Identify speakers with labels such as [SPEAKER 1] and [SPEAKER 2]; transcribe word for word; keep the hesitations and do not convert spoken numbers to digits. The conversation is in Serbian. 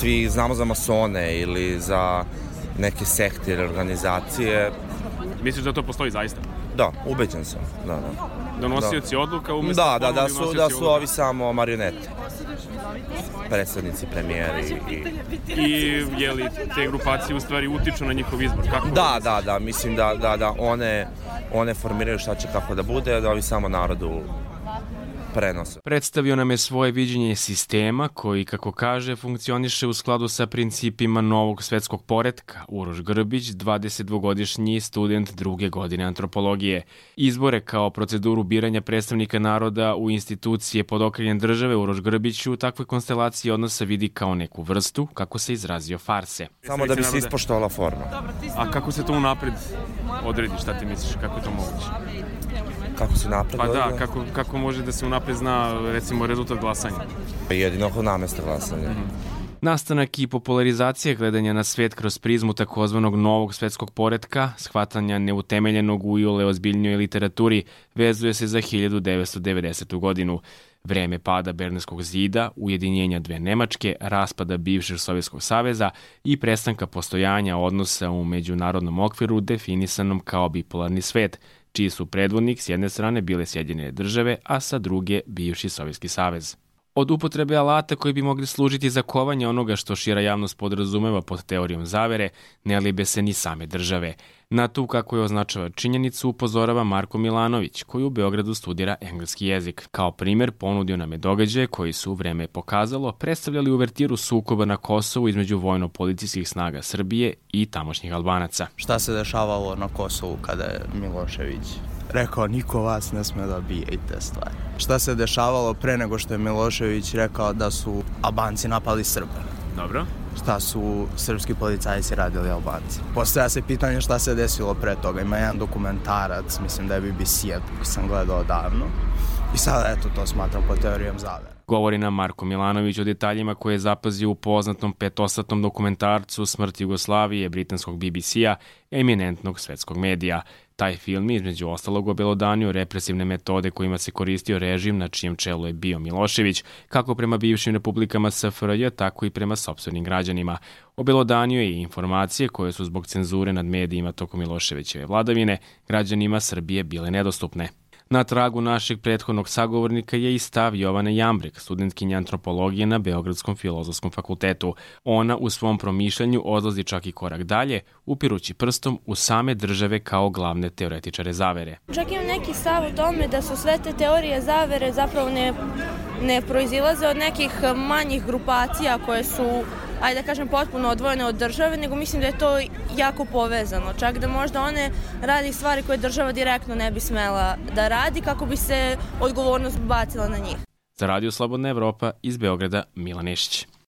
[SPEAKER 1] svi znamo za masone ili za neke sekte ili organizacije.
[SPEAKER 2] Misliš da to postoji zaista?
[SPEAKER 1] Da, ubeđen sam. Da, da.
[SPEAKER 2] Donosioci
[SPEAKER 1] da.
[SPEAKER 2] odluka umjesto...
[SPEAKER 1] Da, da, da su, da su
[SPEAKER 2] odluka.
[SPEAKER 1] ovi samo marionete. Predsednici, premijeri i...
[SPEAKER 2] I je li te grupacije u stvari utiču na njihov izbor? Kako
[SPEAKER 1] da, da, da, mislim da, da, da one, one formiraju šta će kako da bude, da ovi samo narodu prenose.
[SPEAKER 3] Predstavio nam je svoje viđenje sistema koji, kako kaže, funkcioniše u skladu sa principima novog svetskog poretka. Uroš Grbić, dvadesetdvogodišnji student druge godine antropologije. Izbore kao proceduru biranja predstavnika naroda u institucije pod okriljem države Uroš Grbić u takvoj konstelaciji odnosa vidi kao neku vrstu, kako se izrazio, farse.
[SPEAKER 1] Samo da bi se ispoštovala forma.
[SPEAKER 2] A kako se to unapred odredi, šta ti misliš, kako je to moguće?
[SPEAKER 1] Kako se napred
[SPEAKER 2] Pa
[SPEAKER 1] odredi?
[SPEAKER 2] da, kako, kako može da se unapred zna, recimo, rezultat glasanja?
[SPEAKER 1] Jedino kod namesta glasanja.
[SPEAKER 2] Mm-hmm.
[SPEAKER 3] Nastanak i popularizacija gledanja na svet kroz prizmu takozvanog novog svetskog poretka, shvatanja neutemeljenog u iole ozbiljnjoj literaturi, vezuje se za hiljadu devetsto devedesetu. godinu. Vreme pada Berlinskog zida, ujedinjenja dve Nemačke, raspada bivšeg Sovjetskog saveza i prestanka postojanja odnosa u međunarodnom okviru definisanom kao bipolarni svet, čiji su predvodnik s jedne strane bile Sjedinjene države, a sa druge bivši Sovjetski savez. Od upotrebe alata koji bi mogli služiti za kovanje onoga što šira javnost podrazumeva pod teorijom zavere, ne libe se ni same države. Na tu, kako je označava činjenicu, upozorava Marko Milanović, koji u Beogradu studira engleski jezik. Kao primer ponudio nam je događaje koji su, vreme pokazalo, predstavljali uvertiru sukoba na Kosovu između vojno-policijskih snaga Srbije i tamošnjih Albanaca.
[SPEAKER 4] Šta se dešavalo na Kosovu kada je Milošević rekao niko vas ne sme da bije i te stvari? Šta se dešavalo pre nego što je Milošević rekao da su Albanci napali Srbe?
[SPEAKER 2] Dobro.
[SPEAKER 4] Šta su srpski policajci radili Albanci? Postavlja se pitanje šta se desilo pre toga. Ima jedan dokumentarac, mislim da je B B C, koji sam gledao davno. I sada, eto, to smatram po teorijom zavere.
[SPEAKER 3] Govori nam Marko Milanović o detaljima koje je zapazio u poznatom petosatnom dokumentarcu Smrt Jugoslavije britanskog B B C-a, eminentnog svetskog medija. Taj film između ostalog obelodanio represivne metode kojima se koristio režim na čijem čelu je bio Milošević, kako prema bivšim republikama S F R J, tako i prema sopstvenim građanima. Obelodanio je i informacije koje su zbog cenzure nad medijima tokom Miloševićeve vladavine građanima Srbije bile nedostupne. Na tragu našeg prethodnog sagovornika je i stav Jovane Jambrek, studentkinja antropologije na Beogradskom filozofskom fakultetu. Ona u svom promišljanju odlazi čak i korak dalje, upirući prstom u same države kao glavne teoretičare zavere.
[SPEAKER 5] Čak imam neki stav u tome da su sve te teorije zavere zapravo ne, ne proizilaze od nekih manjih grupacija koje su, ajde da kažem, potpuno odvojene od države, nego mislim da je to jako povezano. Čak da možda one radi stvari koje država direktno ne bi smela da radi kako bi se odgovornost bacila na njih.
[SPEAKER 3] Za Radio Slobodna Evropa iz Beograda, Milan Nešić.